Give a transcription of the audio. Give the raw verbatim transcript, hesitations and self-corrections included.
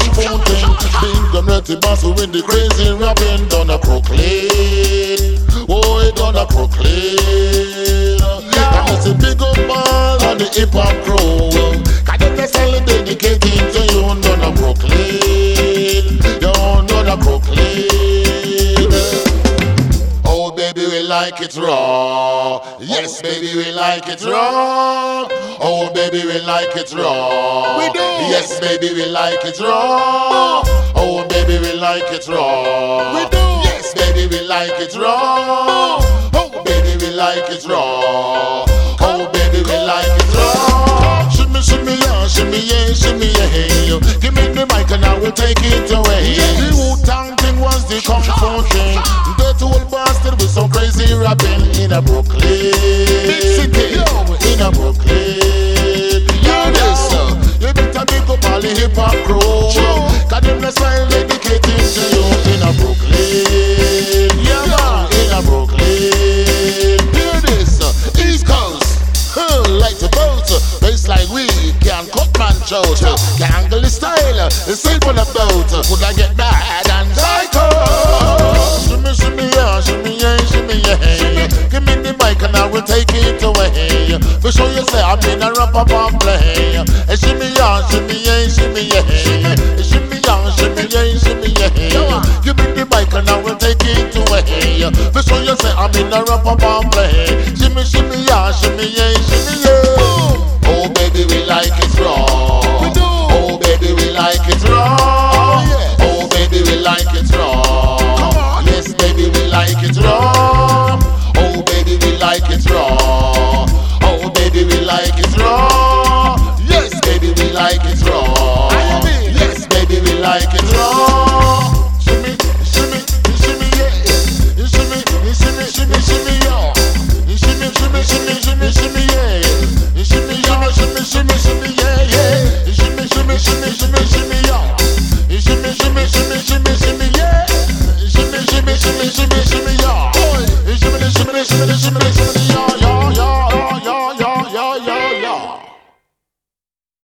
kung fu thing. Big and dirty boss with the crazy rapping. Done a Brooklyn, oh it done a Brooklyn. Come and see big up ball on the hip hop crew. Can you just tell dedicated to you? Done a Brooklyn, you done a Brooklyn. Oh baby we like it raw. Yes baby we like it raw. Oh baby we like it raw. We do. Yes baby we like it raw. Oh baby we like it raw. We do. Yes baby we like it raw. Oh baby we like it raw. Oh baby we like it raw. Shimmy shimmy yeah, shimmy yeah, shimmy yeah. Give me the mic and I will take it away. The Wu-Tang thing was the kung fu thing. Dirty old bastard with some crazy rapping in a Brooklyn. Big city. In a Brooklyn. You this, you better big up all the hip hop crew. Cause them the style dedicated to you in a Brooklyn. Yeah man, in a Brooklyn. Hear this, East Coast, huh, like the boat. Bass like we can cut man shout. Can angle the style, it's simple about. Could I get bad and psycho? Shimmy shimmy yeah, shimmy yeah, shimmy yeah. Give me the mic and I will take it away. For sure you say I'm in a rap up and play. Hey, shimmy yeah, shimmy yeah, shimmy yeah. Hey, shimmy yeah, shimmy yeah, shimmy yeah. Give me the mic and I will take it away. For sure you say I'm in a rap up and play. Shimmy shimmy yeah, shimmy yeah, shimmy yeah.